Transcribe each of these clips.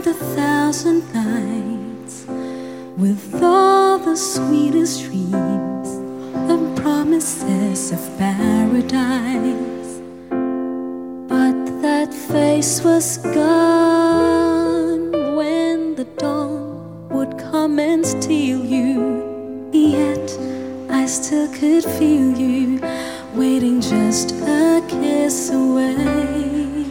the thousand nights with all the sweetest dreams and promises of paradise. But that face was gone when the dawn would come and steal you. Yet I still could feel you waiting just a kiss away.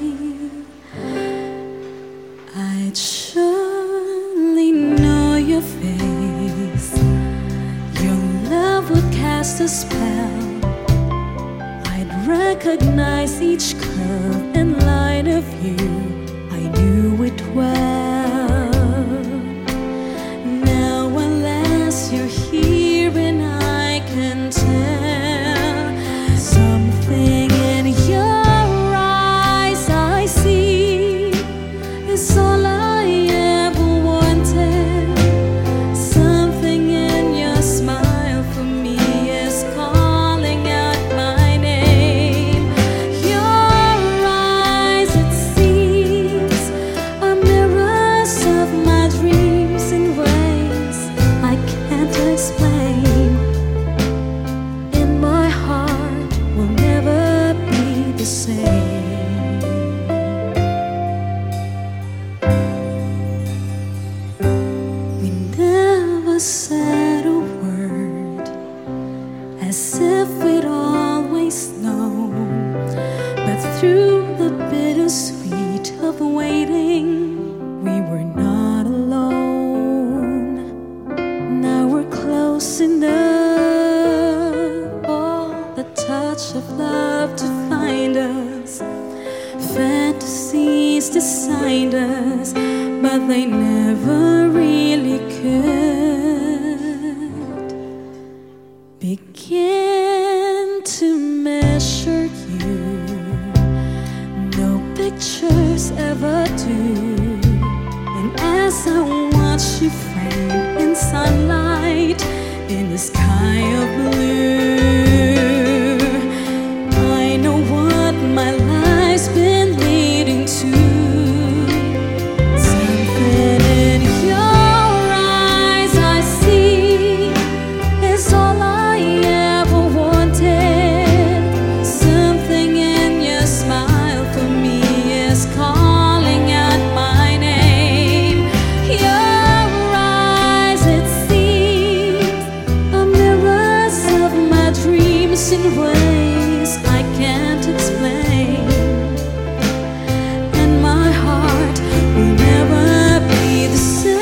I'd surely know your face. Your love would cast a spell. I'd recognize each curve and line of you. I knew it well. Now unless you're here and I can tell something in your eyes I see is all I ever wanted. Something in your smile for me is calling out my name. Your eyes, it seems, are mirrors of my dreams in ways I can't explain. In my heart will never be the same. We never said a word, as if we'd always known. But through the bittersweet of waiting, we were not alone. Now we're close enough, all the touch of love to find us. Fantasies designed us, but they never really could begin to measure you. No pictures ever do. And as I watch you frame in sunlight in the sky of blue, I know what my life's been leading to. Something in your eyes I see is all I ever wanted. Something in your smile for me is calling out my name. Your eyes, it seems, are mirrors of my dreams in ways I can't explain. And my heart will never be the same.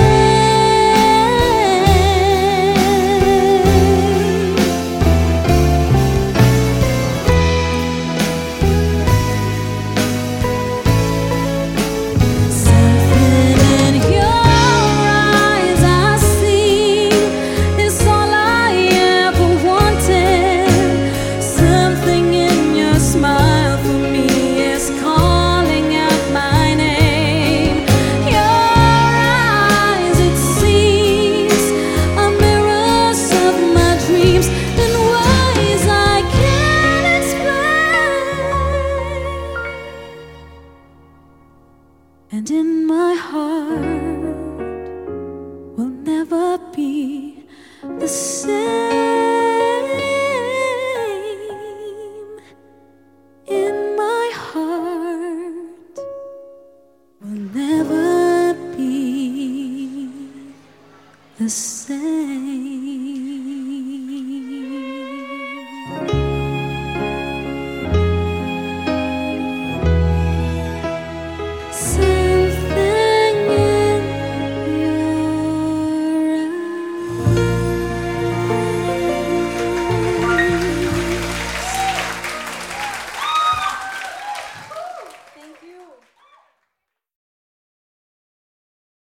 Something in your eyes I see is all I ever wanted. Something in your smile for me is calling out my name. Your eyes, it seems, are mirrors of my dreams in ways I can't explain. And in my heart will never be the same. In my heart will never be the same.